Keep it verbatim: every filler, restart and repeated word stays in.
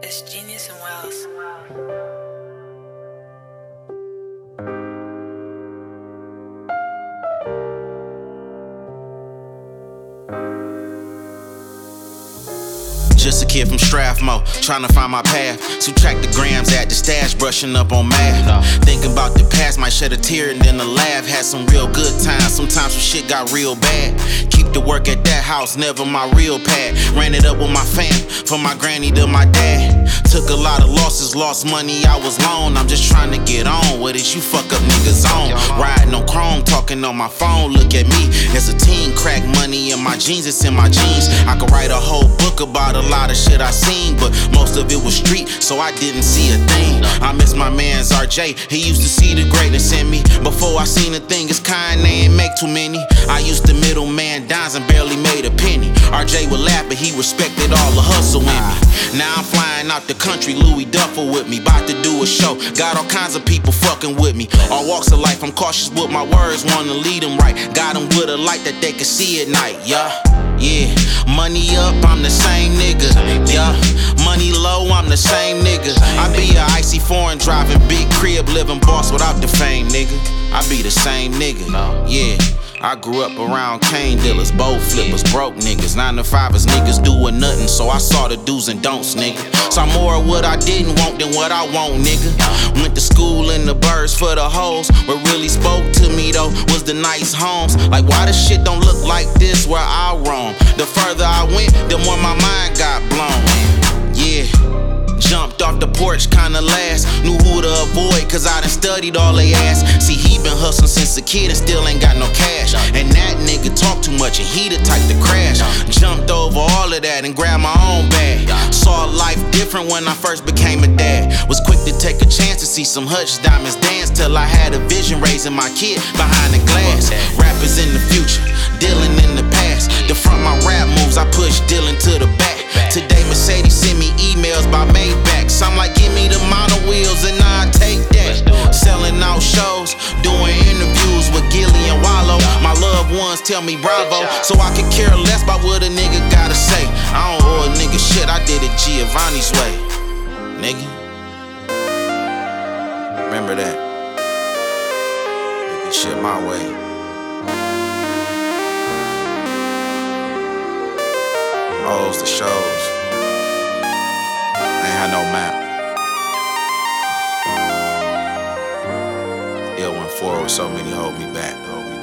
It's Genius and Wells. Just a kid from Strathmore, trying to find my path. Subtract the grams at the stash, brushing up on math. Thinking about the past, might shed a tear and then a laugh. Had some real good times, sometimes some shit got real bad. Keep the work at that house, never my real pad. Ran it up with my fam, from my granny to my dad. Took a lot of losses, lost money, I was lone. I'm just trying to get on with it, you fuck up niggas on. Riding on chrome, talking on my phone, look at me. As a teen, crack money in my jeans, it's in my jeans. I could write a whole book about a lot of shit I seen, but most of it was street, so I didn't see a thing. I miss my man's R J, he used to see the greatness in me. Before I seen a thing as kind, they ain't make too many. I used to middleman dimes and barely made a penny. R J would laugh, but he respected all the hustle in me. Now I'm flying out the country, Louis Duffel with me, about to do a show. Got all kinds of people fucking with me. All walks of life, I'm cautious with my words, wanna lead them right. Got them with a light that they can see at night, yeah. Yeah, money up, I'm the same nigga. Yeah, money low, I'm the same nigga. I be a icy foreign driving, big crib, living boss without the fame, nigga. I be the same nigga. Yeah, I grew up around cane dealers, bowl flippers, broke niggas. Nine to fivers, niggas doing nothing, so I saw the do's and don'ts, nigga. Saw more of what I didn't want than what I want, nigga. Went to school in the birds for the hoes. What really spoke to me though was the nice homes. Like why this shit don't look like this where I roam? The further I went, the more my mind got blown. Yeah. Jumped off the porch kinda last. Knew who to avoid cause I done studied all they ass. See he been hustling since a kid and still ain't got no cash. And that nigga talk too much and he the type to crash. Jumped over all of that and grabbed my own bag. Saw life different when I first became a dad. Was quick to take a chance to see some Hutch Diamonds dance. Till I had a vision raising my kid behind the glass. Rappers in the future, Dylan in the past. The front my rap moves, I push Dylan to the back. Today Mercedes send me emails by Maybachs. I'm like, give me the mono wheels and I take that. Selling out shows, doing interviews with Gilly and Wallow. My loved ones tell me bravo, so I could care less about what a nigga gotta say. I don't owe a nigga shit, I did it Giovanni's way. Nigga, remember that. Nigga, shit my way. Rolls the shows. Ain't had no map. Ill went forward, so many hold me back, hold me